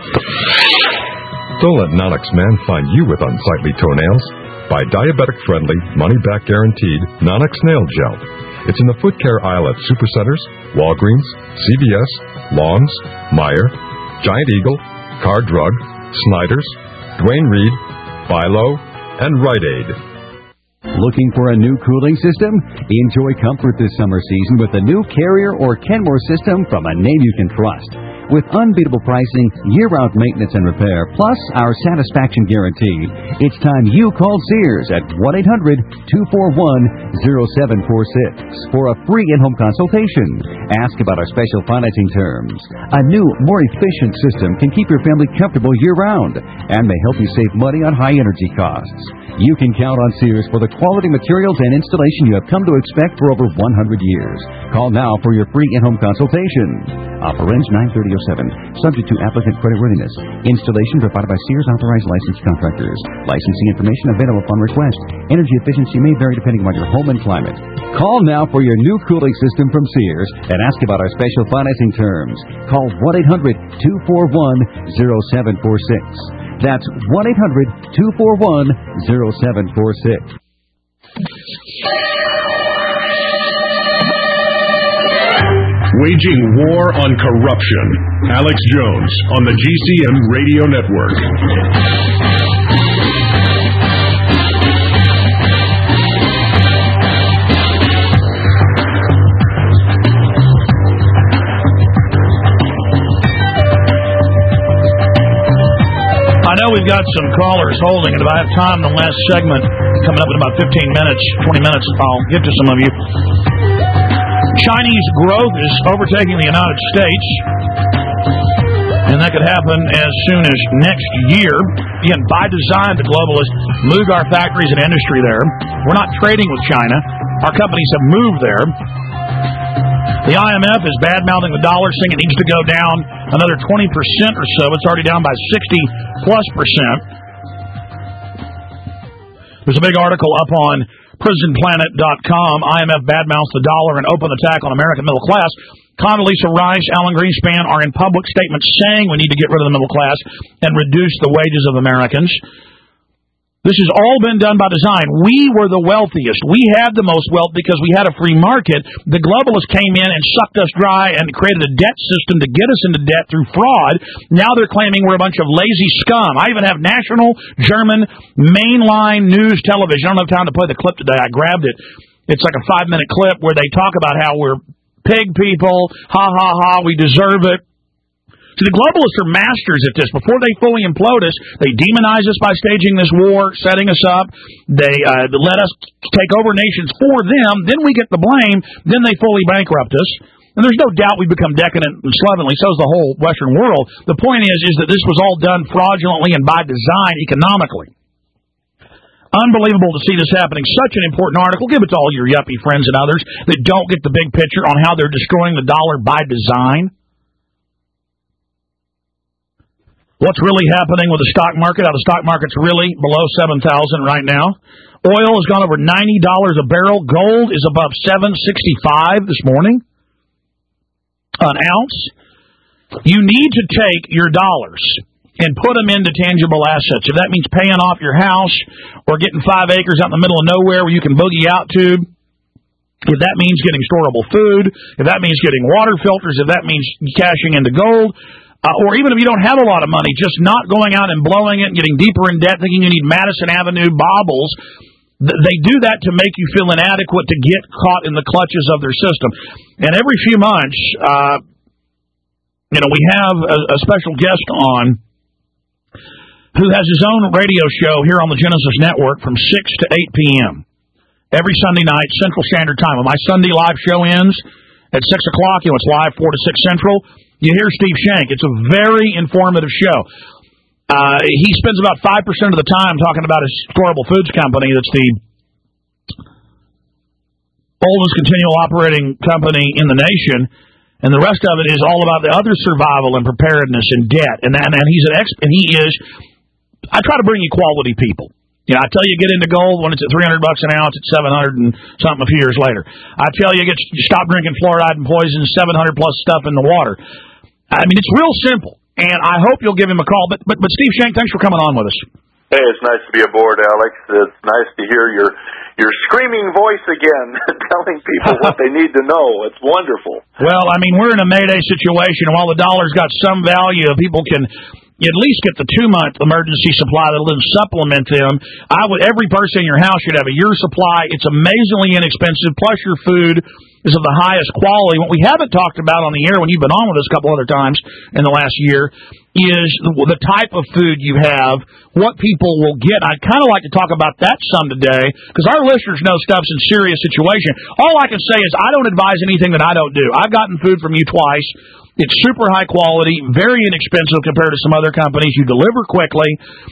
F: Don't let Non-X Man find you with unsightly toenails. Buy diabetic-friendly, money-back guaranteed Non-X Nail Gel. It's in the foot care aisle at Supercenters, Walgreens, CVS, Lawns, Meijer, Giant Eagle, Car Drug, Snyder's, Dwayne Reed, Philo, and Rite Aid.
W: Looking for a new cooling system? Enjoy comfort this summer season with the new Carrier or Kenmore system from a name you can trust. With unbeatable pricing, year-round maintenance and repair, plus our satisfaction guarantee, it's time you called Sears at 1-800-241-0746 for a free in-home consultation. Ask about our special financing terms. A new, more efficient system can keep your family comfortable year-round and may help you save money on high energy costs. You can count on Sears for the quality materials and installation you have come to expect for over 100 years. Call now for your free in-home consultation. Offer ends 9/30/07. Subject to applicant creditworthiness. Installation provided by Sears authorized licensed contractors. Licensing information available upon request. Energy efficiency may vary depending on your home and climate. Call now for your new cooling system from Sears and ask about our special financing terms. Call 1-800-241-0746. That's 1-800-241-0746.
A: Waging war on corruption. Alex Jones on the GCN Radio Network.
B: I know we've got some callers holding, and if I have time in the last segment, coming up in about 15 minutes, 20 minutes, I'll get to some of you. Chinese growth is overtaking the United States, and that could happen as soon as next year. Again, by design, the globalists moved our factories and industry there. We're not trading with China. Our companies have moved there. The IMF is bad-mouthing the dollar, saying it needs to go down another 20% or so. It's already down by 60+%. There's a big article up on prisonplanet.com. IMF badmouths the dollar and open attack on American middle class. Condoleezza Rice, Alan Greenspan are in public statements saying we need to get rid of the middle class and reduce the wages of Americans. This has all been done by design. We were the wealthiest. We had the most wealth because we had a free market. The globalists came in and sucked us dry and created a debt system to get us into debt through fraud. Now they're claiming we're a bunch of lazy scum. I even have national German mainline news television. I don't have time to play the clip today. I grabbed it. It's like a 5-minute clip where they talk about how we're pig people. Ha, ha, ha. We deserve it. So the globalists are masters at this. Before they fully implode us, they demonize us by staging this war, setting us up. They let us take over nations for them. Then we get the blame. Then they fully bankrupt us. And there's no doubt we become decadent and slovenly. So is the whole Western world. The point is that this was all done fraudulently and by design economically. Unbelievable to see this happening. Such an important article. Give it to all your yuppie friends and others that don't get the big picture on how they're destroying the dollar by design. What's really happening with the stock market? How the stock market's really below 7,000 right now. Oil has gone over $90 a barrel. Gold is above $765 this morning an ounce. You need to take your dollars and put them into tangible assets. If that means paying off your house or getting 5 acres out in the middle of nowhere where you can boogie out to, if that means getting storable food, if that means getting water filters, if that means cashing into gold, or even if you don't have a lot of money, just not going out and blowing it and getting deeper in debt thinking you need Madison Avenue baubles. They do that to make you feel inadequate to get caught in the clutches of their system. And every few months, we have a special guest on who has his own radio show here on the Genesis Network from 6 to 8 p.m. every Sunday night, Central Standard Time. When my Sunday live show ends at 6 o'clock, it's live 4 to 6 Central. You hear Steve Shank. It's a very informative show. He spends about 5% of the time talking about his Storable Foods company. That's the oldest continual operating company in the nation. And the rest of it is all about the other survival and preparedness and debt. And he's an expert. And he is, I try to bring you quality people. I tell you get into gold when it's at $300 an ounce, it's 700 and something a few years later. I tell you stop drinking fluoride and poison, 700 plus stuff in the water. I mean, it's real simple, and I hope you'll give him a call. But Steve Shank, thanks for coming on with us.
E: Hey, it's nice to be aboard, Alex. It's nice to hear your screaming voice again, telling people what they need to know. It's wonderful.
B: Well, I mean, we're in a Mayday situation, and while the dollar's got some value, people can at least get the 2-month emergency supply that'll then supplement them. Every person in your house should have a year's supply. It's amazingly inexpensive, plus your food is of the highest quality. What we haven't talked about on the air when you've been on with us a couple other times in the last year is the type of food you have, what people will get. I'd kind of like to talk about that some today because our listeners know stuff's in serious situation. All I can say is I don't advise anything that I don't do. I've gotten food from you twice. It's super high quality, very inexpensive compared to some other companies. You deliver quickly.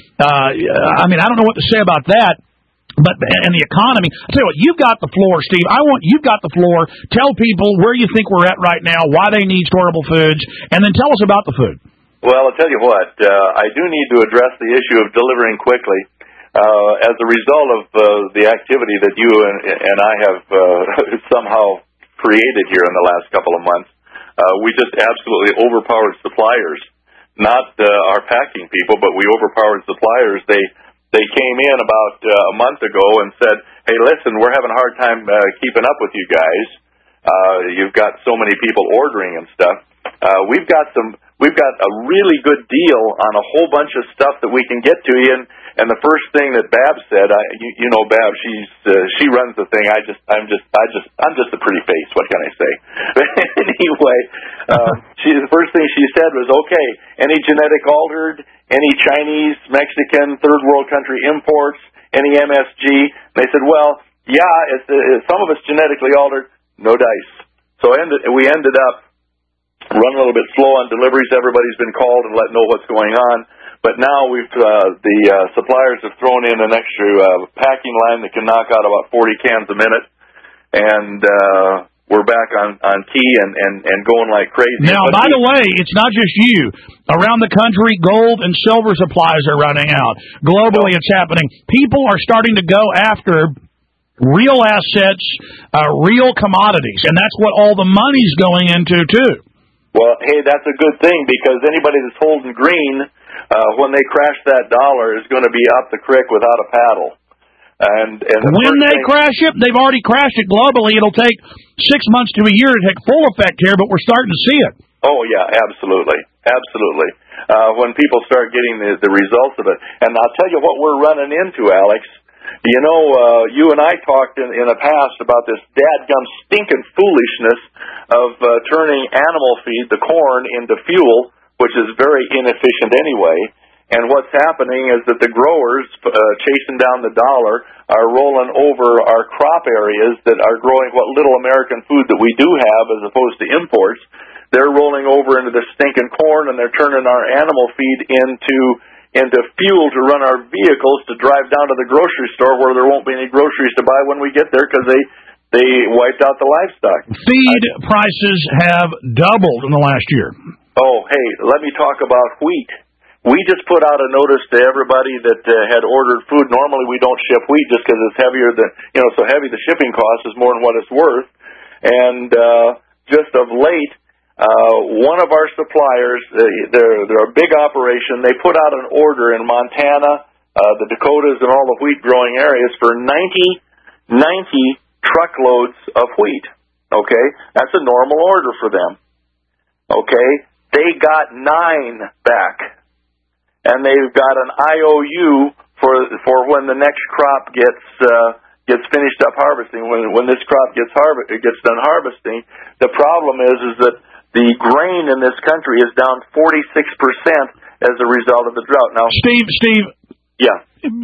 B: I don't know what to say about that. But and the economy, I tell you what, you've got the floor, Steve. You've got the floor. Tell people where you think we're at right now, why they need storable foods, and then tell us about the food.
E: Well, I'll tell you what, I do need to address the issue of delivering quickly. As a result of the activity that you and I have somehow created here in the last couple of months, we just absolutely overpowered suppliers. Not our packing people, but we overpowered suppliers. They came in about a month ago and said, hey, listen, we're having a hard time keeping up with you guys. You've got so many people ordering and stuff. We've got a really good deal on a whole bunch of stuff that we can get to you. And the first thing that Bab said, Bab, she runs the thing. I'm just a pretty face. What can I say? Anyway, the first thing she said was, okay, any genetic altered, any Chinese, Mexican, third world country imports, any MSG. They said, well, yeah, some of it's genetically altered, no dice. So we ended up running a little bit slow on deliveries. Everybody's been called and let know what's going on. But now the suppliers have thrown in an extra packing line that can knock out about 40 cans a minute, and we're back on key and going like crazy.
B: Now, by the way, it's not just you. Around the country, gold and silver supplies are running out. Globally, it's happening. People are starting to go after real assets, real commodities, and that's what all the money's going into, too.
E: Well, hey, that's a good thing, because anybody that's holding green, when they crash that dollar, is going to be up the creek without a paddle. And
B: when they crash it, they've already crashed it globally. It'll take 6 months to a year to take full effect here, but we're starting to see it.
E: Oh, yeah, absolutely. Absolutely. When people start getting the results of it. And I'll tell you what we're running into, Alex. You know, you and I talked in the past about this dadgum stinking foolishness of turning animal feed, the corn, into fuel which is very inefficient anyway. And what's happening is that the growers, chasing down the dollar, are rolling over our crop areas that are growing what little American food that we do have as opposed to imports. They're rolling over into the stinking corn, and they're turning our animal feed into fuel to run our vehicles to drive down to the grocery store where there won't be any groceries to buy when we get there because they wiped out the livestock.
B: Feed prices have doubled in the last year.
E: Oh, hey, let me talk about wheat. We just put out a notice to everybody that had ordered food. Normally we don't ship wheat just because it's heavier than, so heavy the shipping cost is more than what it's worth. And just of late, one of our suppliers, they're a big operation. They put out an order in Montana, the Dakotas, and all the wheat growing areas for 90 truckloads of wheat. Okay? That's a normal order for them. Okay? They got 9 back. And they've got an IOU for when the next crop gets finished up harvesting. When this crop gets done harvesting, the problem is that the grain in this country is down 46% as a result of the drought. Now,
B: Steve.
E: Yeah.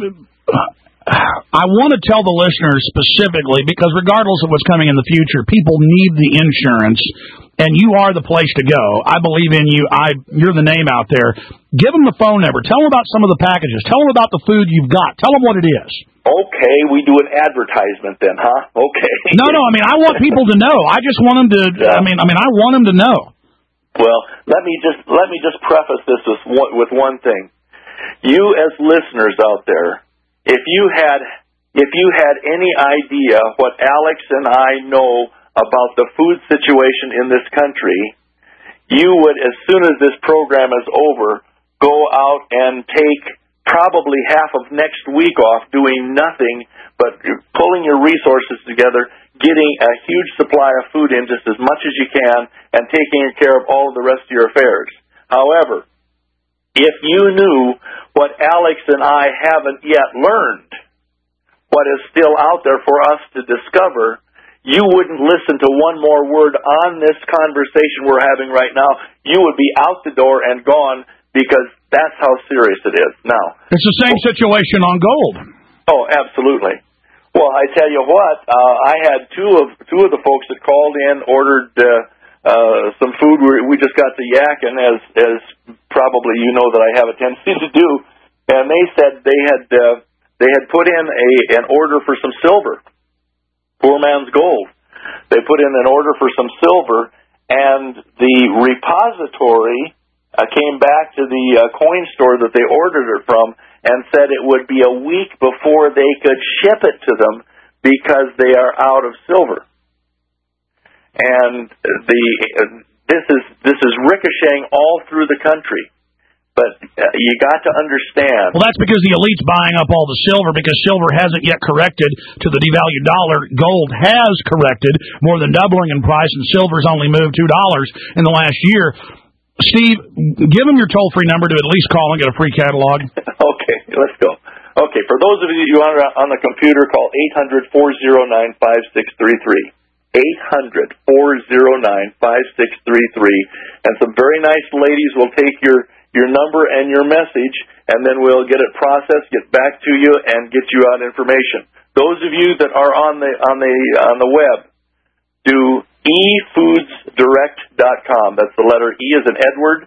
B: I want to tell the listeners specifically, because regardless of what's coming in the future, people need the insurance, and you are the place to go. I believe in you. You're the name out there. Give them the phone number. Tell them about some of the packages. Tell them about the food you've got. Tell them what it is.
E: Okay, we do an advertisement then, huh? Okay.
B: No, I want people to know. I just want them to. I want them to know.
E: Well, let me just preface this with one thing. You as listeners out there, if you had any idea what Alex and I know about the food situation in this country, you would, as soon as this program is over, go out and take probably half of next week off doing nothing but pulling your resources together, getting a huge supply of food in just as much as you can, and taking care of all of the rest of your affairs. However, if you knew what Alex and I haven't yet learned, what is still out there for us to discover, you wouldn't listen to one more word on this conversation we're having right now. You would be out the door and gone, because that's how serious it is. Now,
B: it's the same situation on gold.
E: Oh, absolutely. Well, I tell you what, I had two of the folks that called in, ordered some food. We just got to yakking, as probably you know that I have a tendency to do, and they said they had put in an order for some silver, poor man's gold. They put in an order for some silver, and the repository came back to the coin store that they ordered it from and said it would be a week before they could ship it to them because they are out of silver. And this is ricocheting all through the country. But you got to understand.
B: Well, that's because the elite's buying up all the silver, because silver hasn't yet corrected to the devalued dollar. Gold has corrected, more than doubling in price, and silver's only moved $2 in the last year. Steve, give them your toll-free number to at least call and get a free catalog.
E: Okay, let's go. Okay, for those of you on the computer, call 800-409-5633. 800-409-5633. And some very nice ladies will take your number and your message, and then we'll get it processed, get back to you, and get you out information. Those of you that are on the web, do efoodsdirect.com. That's the letter E as in Edward,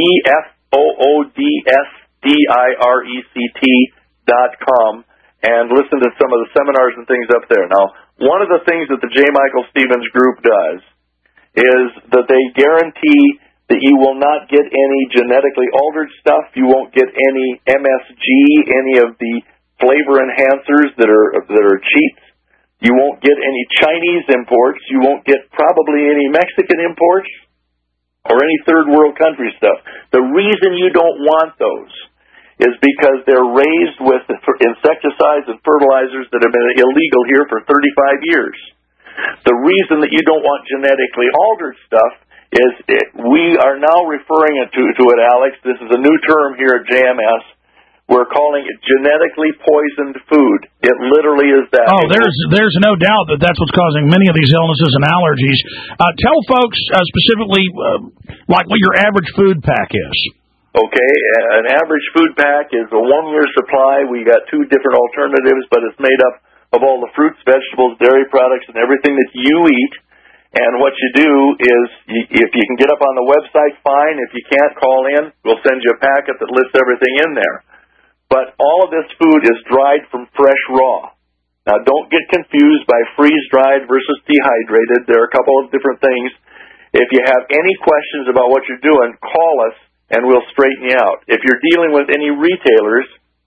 E: EFOODSDIRECT.com, and listen to some of the seminars and things up there. Now, one of the things that the J. Michael Stevens group does is that they guarantee that you will not get any genetically altered stuff. You won't get any MSG, any of the flavor enhancers that are cheats. You won't get any Chinese imports. You won't get probably any Mexican imports or any third world country stuff. The reason you don't want those is because they're raised with insecticides and fertilizers that have been illegal here for 35 years. The reason that you don't want genetically altered stuff is we are now referring to it, Alex. This is a new term here at JMS. We're calling it genetically poisoned food. It literally is that.
B: Oh, there's no doubt that that's what's causing many of these illnesses and allergies. Tell folks specifically, like what your average food pack is.
E: Okay, an average food pack is a 1-year supply. We got 2 different alternatives, but it's made up of all the fruits, vegetables, dairy products, and everything that you eat. And what you do is, if you can get up on the website, fine. If you can't, call in. We'll send you a packet that lists everything in there. But all of this food is dried from fresh raw. Now, don't get confused by freeze-dried versus dehydrated. There are a couple of different things. If you have any questions about what you're doing, call us, and we'll straighten you out. If you're dealing with any retailers,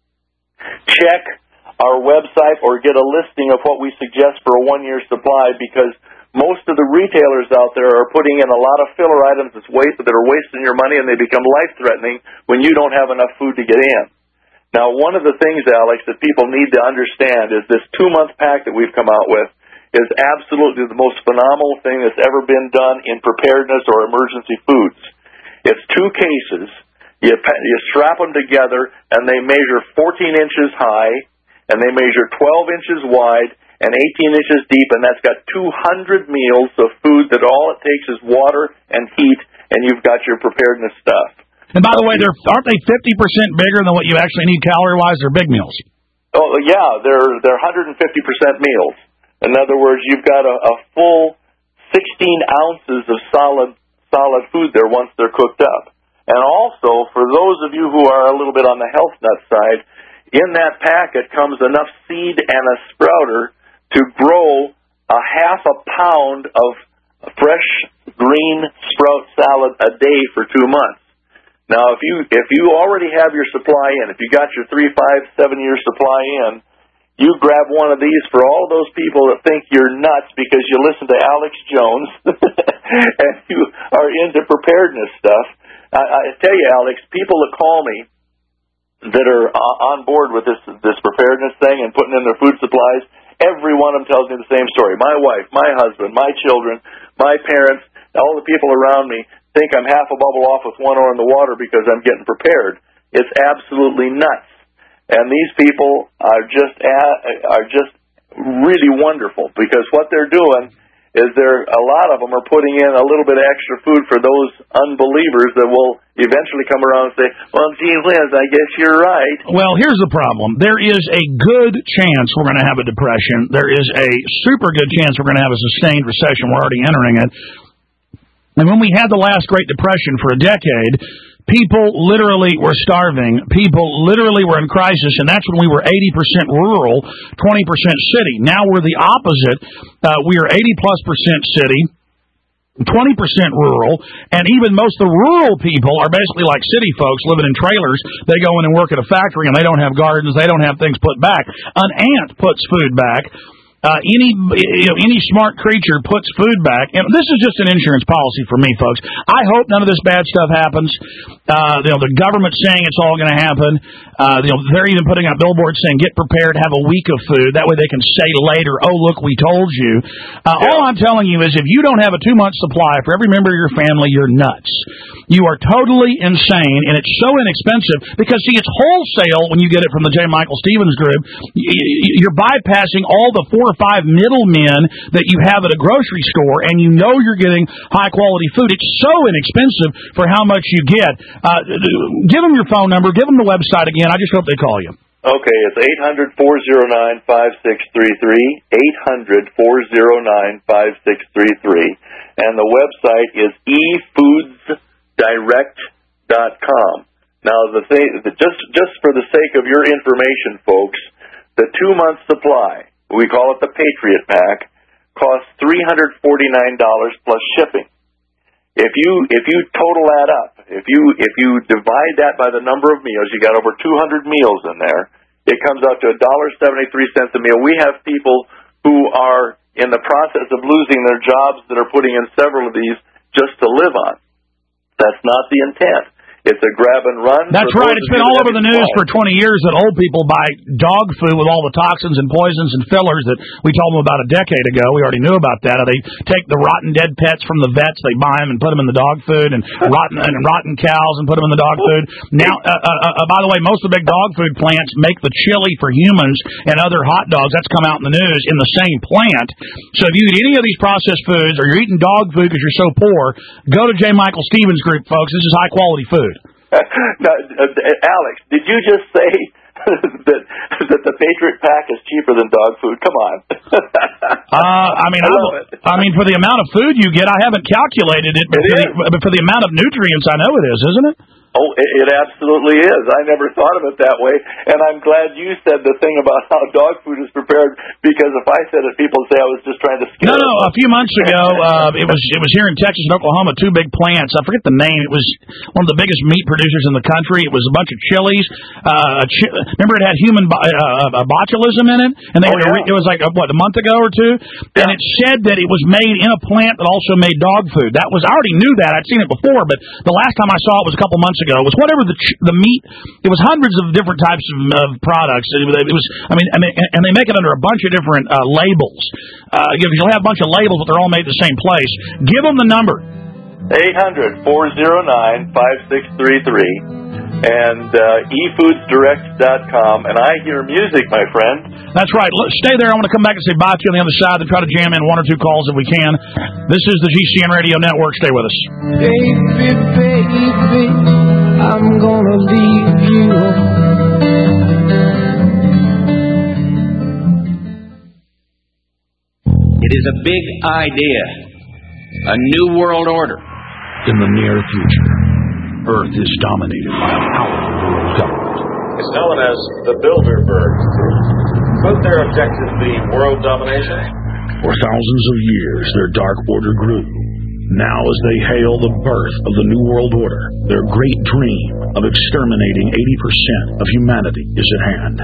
E: check our website or get a listing of what we suggest for a 1-year supply, because most of the retailers out there are putting in a lot of filler items that are wasting your money, and they become life-threatening when you don't have enough food to get in. Now, one of the things, Alex, that people need to understand is this 2-month pack that we've come out with is absolutely the most phenomenal thing that's ever been done in preparedness or emergency foods. It's 2 cases. You strap them together, and they measure 14 inches high, and they measure 12 inches wide, and 18 inches deep, and that's got 200 meals of food that all it takes is water and heat, and you've got your preparedness stuff.
B: And by the way, aren't they 50% bigger than what you actually need calorie-wise? They're big meals.
E: Oh, yeah, they're 150% meals. In other words, you've got a full 16 ounces of solid food there once they're cooked up. And also, for those of you who are a little bit on the health nut side, in that packet comes enough seed and a sprouter to grow a half a pound of fresh green sprout salad a day for 2 months. Now, if you already have your supply in, if you got your 3, 5, 7-year supply in, you grab one of these for all those people that think you're nuts because you listen to Alex Jones and you are into preparedness stuff. I tell you, Alex, people that call me that are on board with this preparedness thing and putting in their food supplies, every one of them tells me the same story. My wife, my husband, my children, my parents, all the people around me think I'm half a bubble off with one oar in the water because I'm getting prepared. It's absolutely nuts. And these people are just really wonderful, because what they're doing is a lot of them are putting in a little bit of extra food for those unbelievers that will eventually come around and say, well, gee whiz, I guess you're right.
B: Well, here's the problem. There is a good chance we're going to have a depression. There is a super good chance we're going to have a sustained recession. We're already entering it. And when we had the last Great Depression for a decade, people literally were starving. People literally were in crisis, and that's when we were 80% rural, 20% city. Now we're the opposite. We are 80+% city, 20% rural, and even most of the rural people are basically like city folks living in trailers. They go in and work at a factory, and they don't have gardens. They don't have things put back. An ant puts food back. Any smart creature puts food back, and this is just an insurance policy for me, folks. I hope none of this bad stuff happens. The government's saying it's all going to happen. They're even putting out billboards saying, "Get prepared, have a week of food." That way, they can say later, "Oh, look, we told you." All I'm telling you is, if you don't have a 2-month supply for every member of your family, you're nuts. You are totally insane, and it's so inexpensive because, see, it's wholesale when you get it from the J. Michael Stevens Group. You're bypassing all the 4 or 5 middlemen that you have at a grocery store, and you know you're getting high-quality food. It's so inexpensive for how much you get. Give them your phone number. Give them the website again. I just hope they call you.
E: Okay, it's 800-409-5633, 800-409-5633, and the website is efoodsdirect.com. Now, just for the sake of your information, folks, the 2-month supply, we call it the Patriot Pack, costs $349 plus shipping. If you total that up, if you divide that by the number of meals, you got over 200 meals in there, it comes out to $1.73 a meal. We have people who are in the process of losing their jobs that are putting in several of these just to live on. That's not the intent. It's a grab and run.
B: That's right. It's been all over the news for 20 years that old people buy dog food with all the toxins and poisons and fillers that we told them about a decade ago. We already knew about that. They take the rotten dead pets from the vets, they buy them and put them in the dog food, and rotten cows and put them in the dog food. Now, by the way, most of the big dog food plants make the chili for humans and other hot dogs. That's come out in the news in the same plant. So if you eat any of these processed foods or you're eating dog food because you're so poor, go to J. Michael Stevens Group, folks. This is high-quality food.
E: Now, Alex, did you just say that the Patriot Pack is cheaper than dog food? Come on.
B: I mean, for the amount of food you get, I haven't calculated it, but for the amount of nutrients, I know it is, isn't it?
E: Oh, it absolutely is. I never thought of it that way, and I'm glad you said the thing about how dog food is prepared, because if I said it, people would say I was just trying to scare them.
B: No, a few months ago, it was here in Texas and Oklahoma, two big plants. I forget the name. It was one of the biggest meat producers in the country. It was a bunch of chilies. Remember, it had human botulism in it, and it was like, a month ago or two, and it said that it was made in a plant that also made dog food. I already knew that. I'd seen it before, but the last time I saw it was a couple months ago. It was whatever the meat. It was hundreds of different types of products. It was, and they make it under a bunch of different labels. You'll have a bunch of labels, but they're all made the same place. Give them the number.
E: 800-409-5633 and efoodsdirect.com, and I hear music, my friend.
B: That's right. Stay there. I want to come back and say bye to you on the other side and try to jam in one or two calls if we can. This is the GCN Radio Network. Stay with us.
G: Baby, baby, I'm gonna leave you.
H: It is a big idea, a new world order.
B: In the near future, Earth is dominated by a powerful world government.
J: It's known as the Bilderberg Group. Could their objective be world domination?
B: For thousands of years, their dark order grew. Now, as they hail the birth of the New World Order, their great dream of exterminating 80% of humanity is at hand.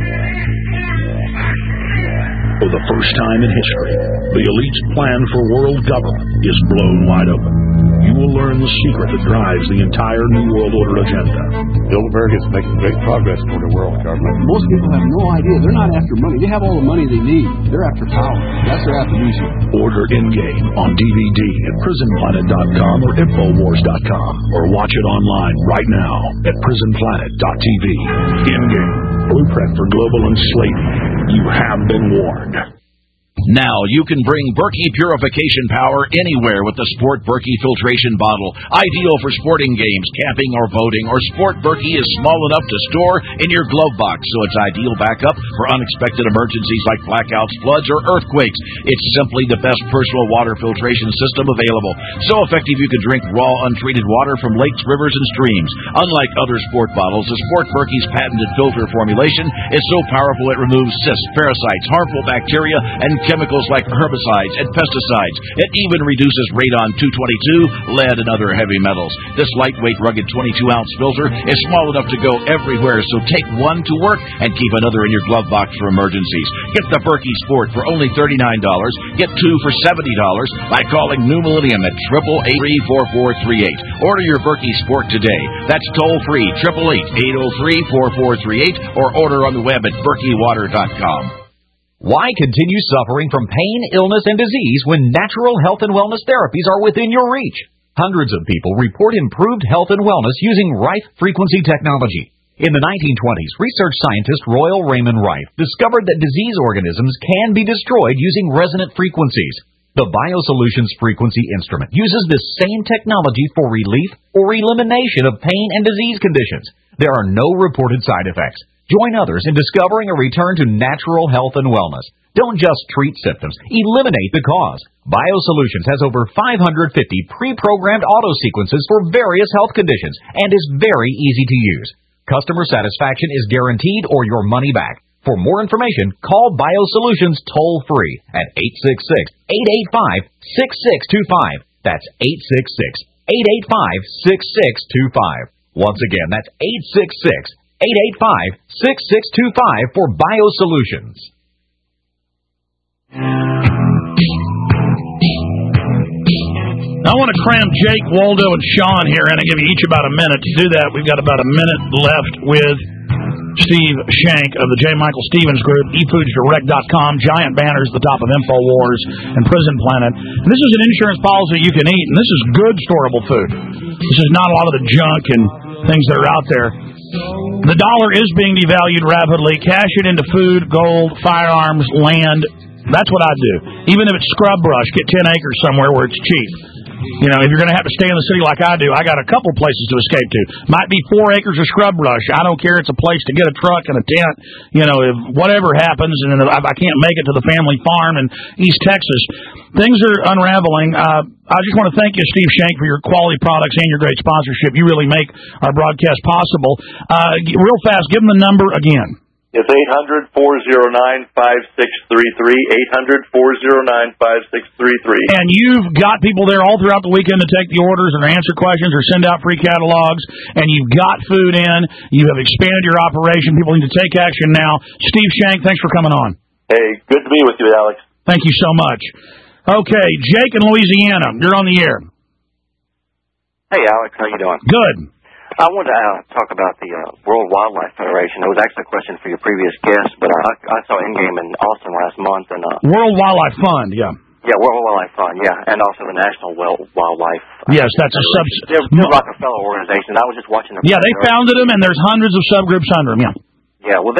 B: For the first time in history, the elite's plan for world government is blown wide open. You will learn the secret that drives the entire New World Order agenda.
X: Bilderberg is making great progress toward a world government.
Y: Most people have no idea. They're not after money. They have all the money they need. They're after power. That's their attribution.
B: Order In-Game on DVD at prisonplanet.com or Infowars.com, or watch it online right now at prisonplanet.tv. In-Game, blueprint for global enslavement. You have been warned.
I: Now you can bring Berkey purification power anywhere with the Sport Berkey filtration bottle. Ideal for sporting games, camping, or boating. Or Sport Berkey is small enough to store in your glove box, so it's ideal backup for unexpected emergencies like blackouts, floods, or earthquakes. It's simply the best personal water filtration system available. So effective you can drink raw, untreated water from lakes, rivers, and streams. Unlike other sport bottles, the Sport Berkey's patented filter formulation is so powerful it removes cysts, parasites, harmful bacteria, and chemicals like herbicides and pesticides. It even reduces radon-222, lead, and other heavy metals. This lightweight, rugged 22-ounce filter is small enough to go everywhere, so take one to work and keep another in your glove box for emergencies. Get the Berkey Sport for only $39. Get two for $70 by calling New Millennium at 888-4438. Order your Berkey Sport today. That's toll-free, 888-803-4438, or order on the web at berkeywater.com. Why continue suffering from pain, illness, and disease when natural health and wellness therapies are within your reach? Hundreds of people report improved health and wellness using Rife frequency technology. In the 1920s, research scientist Royal Raymond Rife discovered that disease organisms can be destroyed using resonant frequencies. The BioSolutions frequency instrument uses this same technology for relief or elimination of pain and disease conditions. There are no reported side effects. Join others in discovering a return to natural health and wellness. Don't just treat symptoms, eliminate the cause. BioSolutions has over 550 pre-programmed auto sequences for various health conditions and is very easy to use. Customer satisfaction is guaranteed or your money back. For more information, call BioSolutions toll-free at 866-885-6625. That's 866-885-6625. Once again, that's 866-885-6625 for BioSolutions.
B: I want to cram Jake, Waldo, and Sean here, and I give you each about a minute to do that. We've got about a minute left with Steve Shank of the J. Michael Stevens Group, eFoodsDirect.com, giant banners at the top of InfoWars and Prison Planet. And this is an insurance policy you can eat, and this is good storable food. This is not a lot of the junk and things that are out there. The dollar is being devalued rapidly. Cash it into food, gold, firearms, land. That's what I do. Even if it's scrub brush, get 10 acres somewhere where it's cheap. You know, if you're going to have to stay in the city like I do, I got a couple places to escape to. Might be 4 acres of scrub brush. I don't care. It's a place to get a truck and a tent. You know, if whatever happens, and if I can't make it to the family farm in East Texas, things are unraveling. I just want to thank you, Steve Shank, for your quality products and your great sponsorship. You really make our broadcast possible. Real fast, give them the number again.
E: It's 800-409-5633, 800-409-5633.
B: And you've got people there all throughout the weekend to take the orders or answer questions or send out free catalogs, and you've got food in. You have expanded your operation. People need to take action now. Steve Shank, thanks for coming on.
E: Hey, good to be with you, Alex.
B: Thank you so much. Okay, Jake in Louisiana, you're on the air.
K: Hey, Alex, how you doing?
B: Good.
K: I wanted to talk about the World Wildlife Federation. It was actually a question for your previous guest, but I saw Endgame in Austin last month. And
B: World Wildlife Fund, yeah.
K: Yeah, World Wildlife Fund, yeah, and also the National Wildlife.
B: Yes, that's a
K: They're Rockefeller organization. I was just watching them.
B: Yeah, they founded them, and there's hundreds of subgroups under them, yeah.
K: Yeah, well,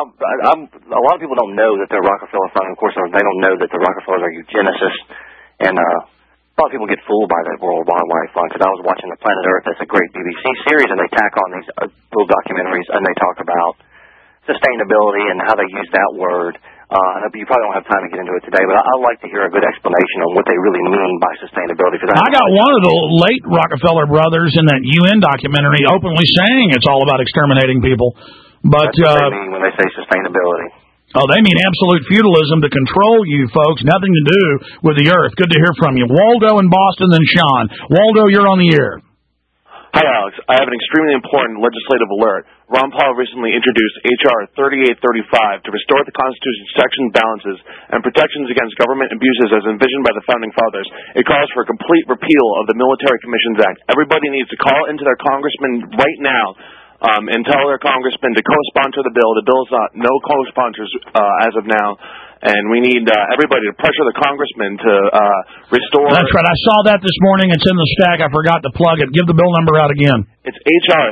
K: a lot of people don't know that they're Rockefeller Fund. Of course, they don't know that the Rockefellers are eugenicists, and a lot of people get fooled by that World Wildlife Fund, because I was watching The Planet Earth. That's a great BBC series, and they tack on these little documentaries, and they talk about sustainability and how they use that word. You probably don't have time to get into it today, but I'd like to hear a good explanation on what they really mean by sustainability.
B: I got one of the late Rockefeller brothers in that UN documentary openly saying it's all about exterminating people. But
K: that's what they mean when they say sustainability.
B: Oh, they mean absolute feudalism to control you, folks. Nothing to do with the earth. Good to hear from you. Waldo in Boston, then Sean. Waldo, you're on the air.
L: Hi, Alex. I have an extremely important legislative alert. Ron Paul recently introduced H.R. 3835 to restore the Constitution's checks and balances and protections against government abuses as envisioned by the Founding Fathers. It calls for a complete repeal of the Military Commissions Act. Everybody needs to call into their congressman right now and tell their congressman to co-sponsor the bill. The bill is not no co-sponsors as of now, and we need everybody to pressure the congressman to restore.
B: That's right. I saw that this morning. It's in the stack. I forgot to plug it. Give the bill number out again.
L: It's H.R.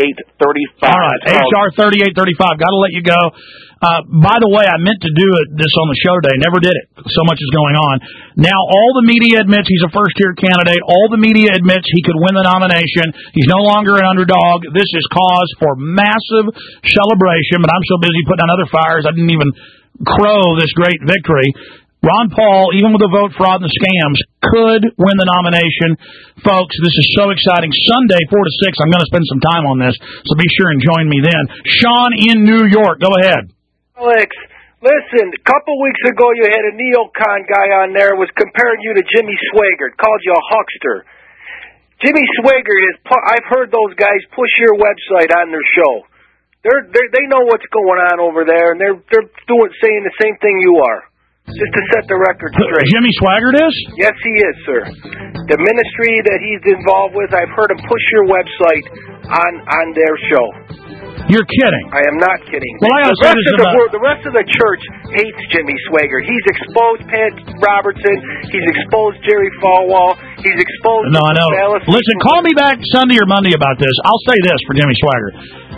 L: 3835.
B: All right, H.R. 3835. Got to let you go. By the way, I meant to do this on the show today. Never did it. So much is going on. Now, all the media admits he's a first-tier candidate. All the media admits he could win the nomination. He's no longer an underdog. This is cause for massive celebration, but I'm so busy putting out other fires, I didn't even crow this great victory. Ron Paul, even with the vote fraud and the scams, could win the nomination. Folks, this is so exciting. Sunday, 4 to 6, I'm going to spend some time on this, so be sure and join me then. Sean in New York, go ahead.
M: Alex, listen, a couple weeks ago you had a neocon guy on there was comparing you to Jimmy Swaggart, called you a huckster. Jimmy Swaggart I've heard those guys push your website on their show. They know what's going on over there, and they're saying the same thing you are. Just to set the record straight.
B: Jimmy Swaggart is?
M: Yes, he is, sir. The ministry that he's involved with, I've heard him push your website on their show.
B: You're kidding.
M: I am not kidding.
B: Well,
M: the rest of the church hates Jimmy Swaggart. He's exposed Pat Robertson. He's exposed Jerry Falwell. He's exposed...
B: No, I know. Listen, call me back Sunday or Monday about this. I'll say this for Jimmy Swaggart.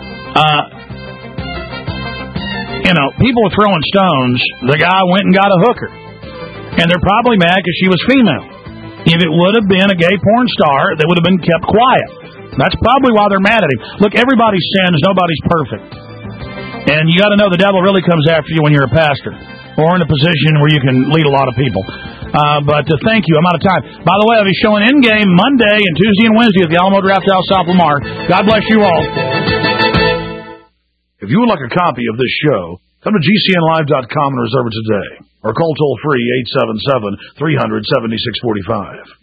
B: People were throwing stones. The guy went and got a hooker. And they're probably mad because she was female. If it would have been a gay porn star, they would have been kept quiet. That's probably why they're mad at him. Look, everybody sins. Nobody's perfect. And you got to know the devil really comes after you when you're a pastor or in a position where you can lead a lot of people. But thank you. I'm out of time. By the way, I'll be showing Endgame Monday and Tuesday and Wednesday at the Alamo Drafthouse, South Lamar. God bless you all. If you would like a copy of this show, come to GCNlive.com and reserve it today. Or call toll-free 877-300-7645.